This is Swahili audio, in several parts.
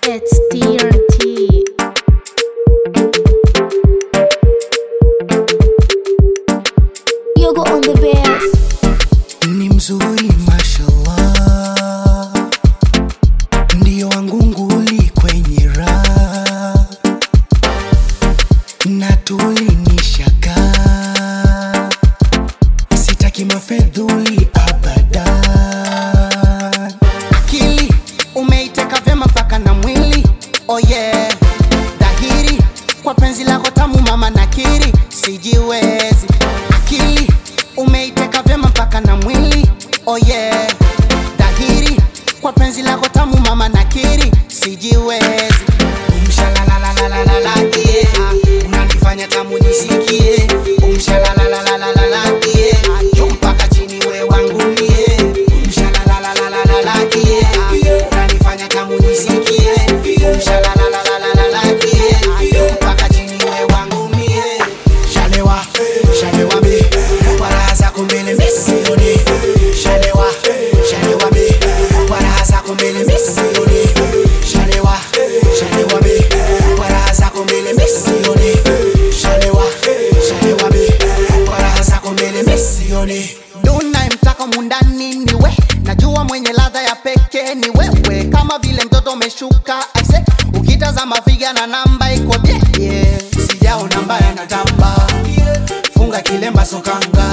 It's TRT. Yogo on the bass. Ni mzuri mashallah, ndio wangu nguli kwenye raha, na tulinishaka, sitaki mafedhuli abadan. Akili umeiteka vyema mpaka na mwili, oh yeah. Dhahiri kwa penzi lako tamu mama nakiri, sijiwezi. Akili umeiteka vyema mpaka na mwili, oh yeah. Dhahiri kwa penzi lako tamu mama nakiri, sijiwezi. Umshalalalalalala yeah, unanifanya tamu nisikie. Umshalalalalalala yeah, juu mpaka chini we wangu mie. Umshalalalalalala yeah, unanifanya tamu nisikie. Umshalalalalalala yeah, juu mpaka chini we wangu mie. Shalewa, shalewa me, wala za kumbele misioni. Shalewa, shalewa me, wala za kumbele misioni. Shalewa, shalewa me, wala za kumbele misioni. Shalewa, shalewa me, wala za kumbele misioni. Duna mtaka mundani ni we, najua mwenye ladha ya peke ni wewe. Kama vile mtoto umeshuka aise, ukitazama figa na namba iko bie yeah. Sijaona mbaya na tamba, funga kilemba sokanga,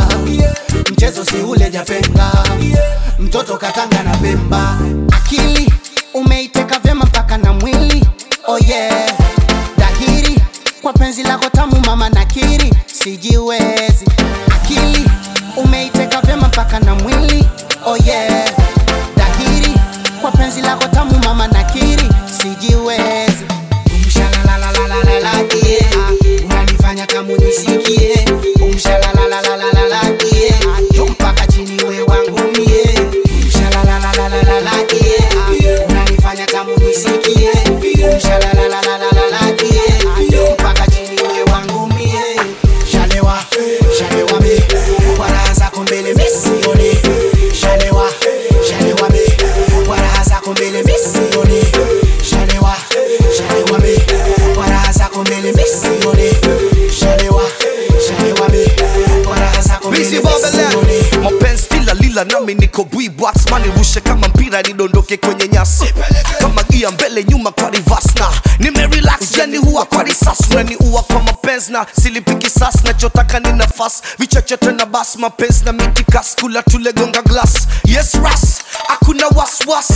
mchezo si ule japenga, mtoto katanga na Pemba. Akili umeiteka vyema mpaka na mwili, oh yeah. Dhahiri kwa penzi lako tamu mama nakiri, sijiwezi. Akili umeiteka vyema mpaka na mwili, oh yeah. Dhahiri kwa penzi lako tamu mama nakiri, sijiwezi. Umshalalalalalala yeah, unanifanya tamu nisikie. Umshalalalalalala yeah, juu mpaka chini we wangu mie. Umshalalalalalala yeah, unanifanya tamu nisikie. Umshalalalalalala yeah, juu mpaka chini we wangu mie. Shalewa, shalewa me, wala za kumbele misioni. Shalewa, shalewa me, wala za kumbele misioni. Shalewa, shalewa me, wala za kumbele misioni. Shalewa, shalewa me, wala za kumbele misioni. Mapenzi kila lila nami niko bwibox, mani rushe kama mpira nidondoke kwenye nyasi, kama gia mbele nyuma kwa reverse na nimerelax jani huwa kwa risasi. Unani uwa kwa mapenzi na silipiki sas, nachotaka ni nafasi vichochote na bas. Mapenzi na mitikas kula tule gonga glass, yes ras hakuna waswas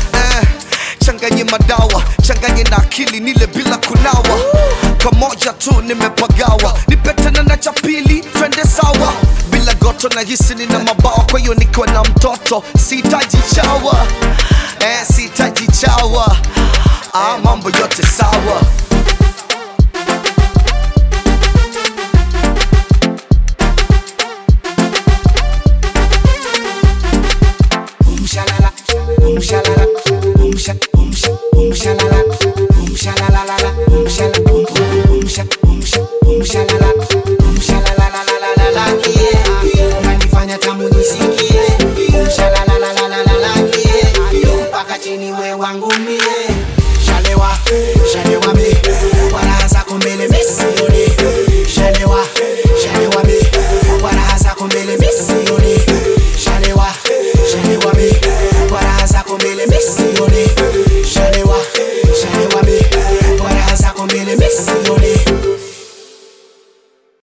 changanye madawa, changanye na akili nile bila kunawa. Kamoja tu nimepagawa, nipetana na chapili twende sawa. Bila goto na hisi nina mabawa, kwa hiyo nikiwa na mtoto sihitaji chawa, sihitaji chawa, mambo yote sawa. Umshalala, umshalala, umshalala, umshalalala, umshalala, umshalalalalala yeah, unanifanya tamu nisikie. Umshalalalalalala yeah, mpaka chini we wangu mie. Shalewa, shalewa me,